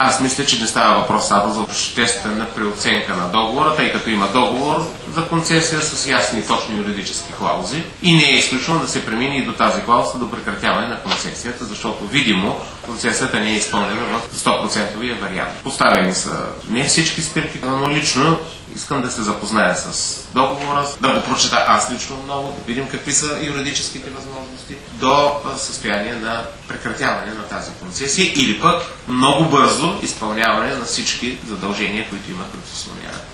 Аз мисля, че не става въпрос само за обществена преоценка на договора, тъй като има договор за концесия с ясни и точни юридически клаузи и не е изключено да се премине и до тази клауза до прекратяване на концесията, защото видимо концесията не е изпълнена в 100% вариант. Поставени са не всички спирки, но лично искам да се запозная с договора, да го прочета аз лично много, да видим какви са юридическите възможности до състояние на прекратяване на тази концесия или пък много бързо изпълняване на всички задължения, които има концесионера.